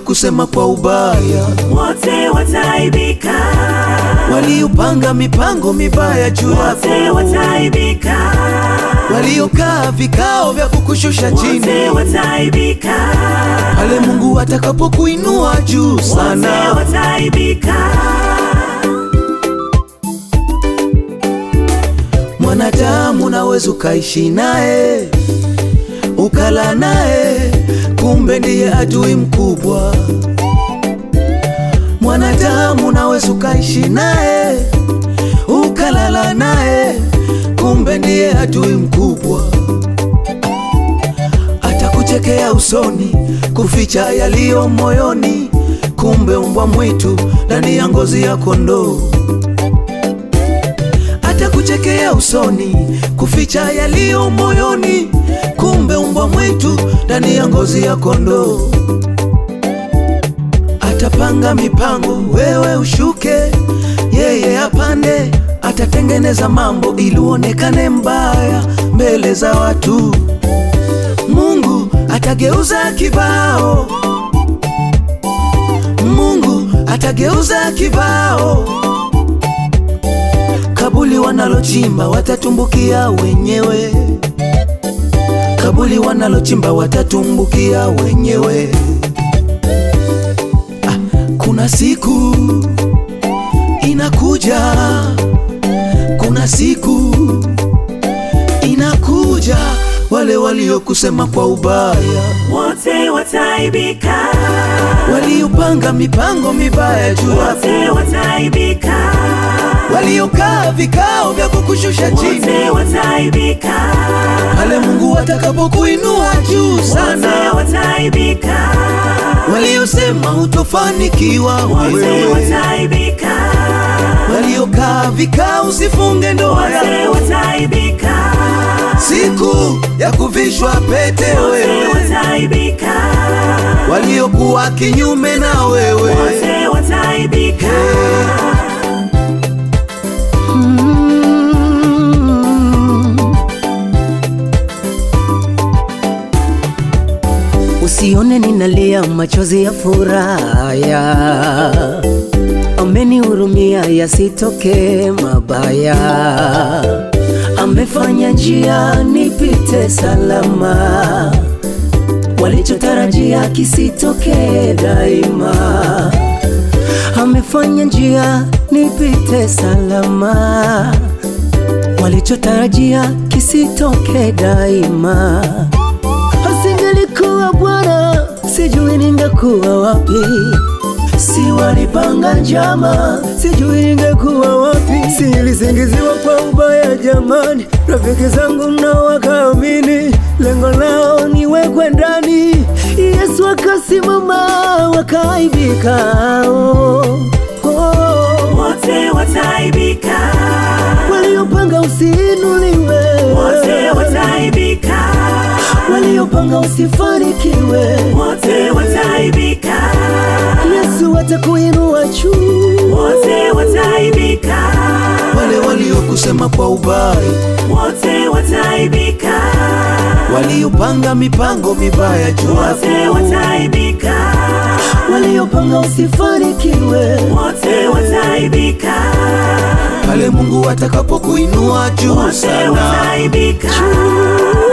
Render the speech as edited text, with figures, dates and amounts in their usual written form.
waliokusema kwa ubaya wote wataibika. Waliopanga mipango mibaya juu yako wote wataibika. Waliokaa vikao vya kukushusha chini wote wataibika. Pale Mungu atakapokuinua juu sana wote wataibika. Mwanadamu naweza ukaishi naye, ukala naye, kumbe ndiye adui mkubwa. Mwanadamu naweza ukaishi naye, ukalala naye, kumbe ndiye adui mkubwa. Atakuchekea usoni, kuficha yaliyo moyoni, kumbe mbwa mwitu ndani ya ngozi ya kondoo. Atakuchekea usoni, kuficha yaliyo moyoni, kumbe mbwa mwitu ndani ya ngozi ya kondoo. Atapanga mipango wewe ushuke, yeye apande. Atatengeneza mambo ili uonekane mbaya mbele za watu. Mungu atageuza kibao, Mungu atageuza kibao. Kabuli wanalochimba watatumbukia wenyewe, kabuli wanalochimba watatumbukia wenyewe. Kuna siku inakuja, kuna siku inakuja, wale waliokusema kwa ubaya wote wataibika. Waliopanga mipango mibaya juu yako wote wataibika. Waliokaa vikao vya kukushusha chini wote wataibika. Pale Mungu atakapokuinua juu sana wote wataibika. Waliosema utofanikiwa wote wataibika. Waliokaa vikao usifunge ndoa yako wote wataibika. Siku ya kuvishwa pete wewe wote wataibika. Waliokuwa kinyume na wewe wote wataibika. Usione ninalia machozi ya furaha, amenihurumia yasitoke mabaya. Amefanya njia nipite salama, walichotarajia kisitoke daima. Amefanya njia nipite salama, walichotarajia kisitoke daima. Asingelikuwa Bwana, sijui ningekuwa wapi. Si walipanga njama, sijui ningekuwa wapi. Si nilisingiziwa kwa ubaya jamani, rafiki zangu nao wakaamini, lengo lao niwekwe ndani. Yesu akasimama, wakaibika. wote wataibika. Waliopanga usiinuliwe wote wataibika. Waliopanga usifanikiwe wote wataibika. Yesu atakuinua juu wote wataibika. Wale waliokusema kwa ubaya wote wataibika. Waliopanga mipango mibaya juu wote wataibika. Waliopanga usifanikiwe wote wataibika. Pale Mungu atakapokuinua juu wote sana wataibika.